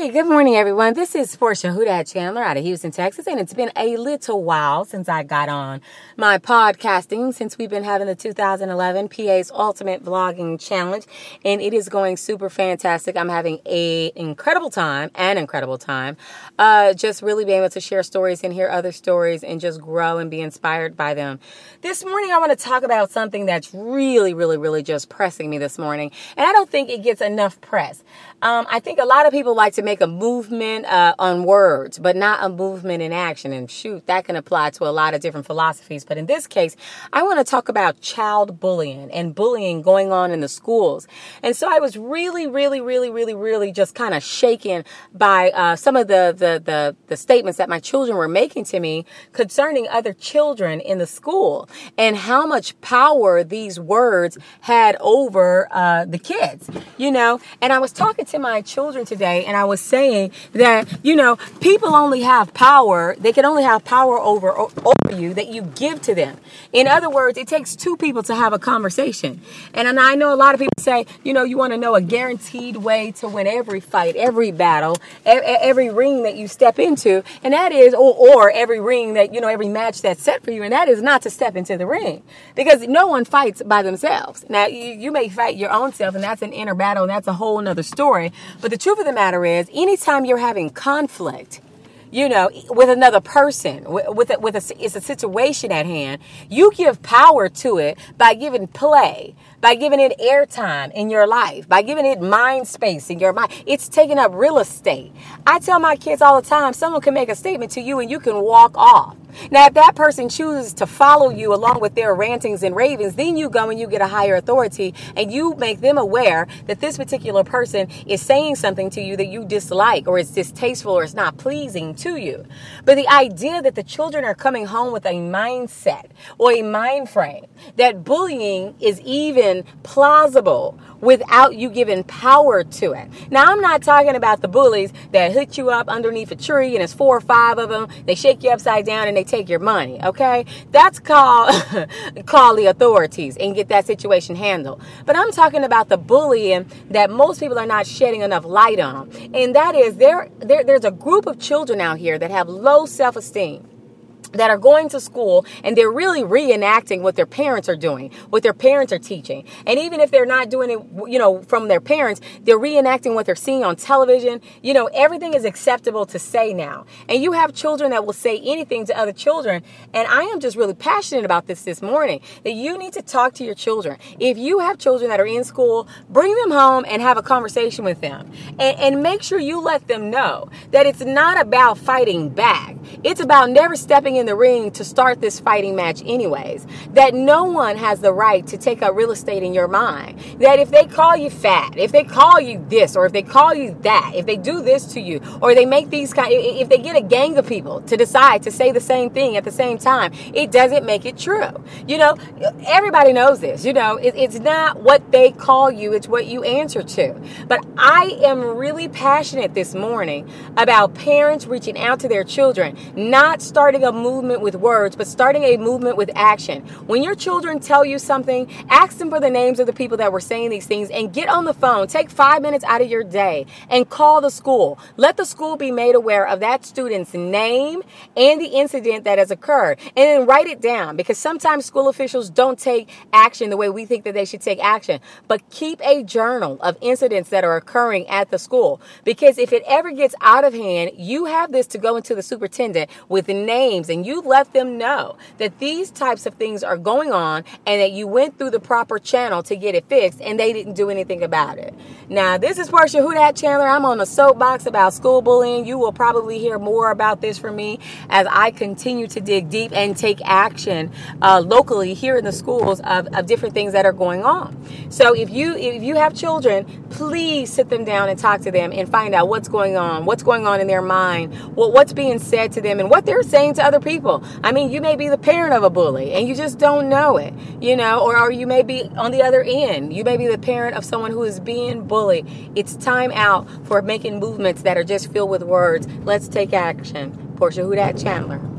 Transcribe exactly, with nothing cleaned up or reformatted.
Hey, good morning, everyone. This is Portia Hudat Chandler out of Houston, Texas, and it's been a little while since I got on my podcasting, since we've been having the two thousand eleven P A's Ultimate Vlogging Challenge, and it is going super fantastic. I'm having a incredible time, an incredible time, uh, just really being able to share stories and hear other stories and just grow and be inspired by them. This morning, I want to talk about something that's really, really, really just pressing me this morning, and I don't think it gets enough press. Um, I think a lot of people like to make a movement uh, on words, but not a movement in action. And shoot, that can apply to a lot of different philosophies. But in this case, I want to talk about child bullying and bullying going on in the schools. And so I was really, really, really, really, really just kind of shaken by uh, some of the, the, the, the statements that my children were making to me concerning other children in the school and how much power these words had over uh, the kids, you know. And I was talking to my children today, and I was saying that, you know, people only have power. They can only have power over, over you that you give to them. In other words, it takes two people to have a conversation. And, and I know a lot of people say, you know, you want to know a guaranteed way to win every fight, every battle, every ring that you step into. And that is, or, or every ring that, you know, every match that's set for you. And that is not to step into the ring, because no one fights by themselves. Now, you, you may fight your own self, and that's an inner battle, and that's a whole nother story. But the truth of the matter is, anytime you're having conflict, you know, with another person, with a, with a, it's a situation at hand, you give power to it by giving play, by giving it airtime in your life, by giving it mind space in your mind. It's taking up real estate. I tell my kids all the time, someone can make a statement to you and you can walk off. Now, if that person chooses to follow you along with their rantings and ravings, then you go and you get a higher authority and you make them aware that this particular person is saying something to you that you dislike, or it's distasteful, or it's not pleasing to you. But the idea that the children are coming home with a mindset or a mind frame that bullying is even plausible without you giving power to it. Now, I'm not talking about the bullies that hook you up underneath a tree and it's four or five of them. They shake you upside down and they take your money, okay? That's called call the authorities and get that situation handled. But I'm talking about the bullying that most people are not shedding enough light on. And that is, there, there there's a group of children out here that have low self-esteem, that are going to school and they're really reenacting what their parents are doing, what their parents are teaching. And even if they're not doing it, you know, from their parents, they're reenacting what they're seeing on television. You know, everything is acceptable to say now. And you have children that will say anything to other children. And I am just really passionate about this this morning, that you need to talk to your children. If you have children that are in school, bring them home and have a conversation with them. And, and make sure you let them know that it's not about fighting back. It's about never stepping in the ring to start this fighting match anyways. That no one has the right to take up real estate in your mind. That if they call you fat, if they call you this, or if they call you that, if they do this to you, or they make these kind, if they get a gang of people to decide to say the same thing at the same time, it doesn't make it true. You know, everybody knows this. You know, it, it's not what they call you, it's what you answer to. But I am really passionate this morning about parents reaching out to their children, not starting a movement with words, but starting a movement with action. When your children tell you something, ask them for the names of the people that were saying these things and get on the phone. Take five minutes out of your day and call the school. Let the school be made aware of that student's name and the incident that has occurred. And then write it down, because sometimes school officials don't take action the way we think that they should take action. But keep a journal of incidents that are occurring at the school, because if it ever gets out of hand, you have this to go into the superintendent with names, and you let them know that these types of things are going on and that you went through the proper channel to get it fixed and they didn't do anything about it. Now, this is Portia Hudat Chandler. I'm on a soapbox about school bullying. You will probably hear more about this from me as I continue to dig deep and take action uh, locally here in the schools of, of different things that are going on. So if you if you have children, please sit them down and talk to them and find out what's going on, what's going on in their mind, what, what's being said to them, and what they're saying to other people. I mean, you may be the parent of a bully and you just don't know it, you know, or, or you may be on the other end. You may be the parent of someone who is being bullied. It's time out for making movements that are just filled with words. Let's take action. Portia Hudat Chandler.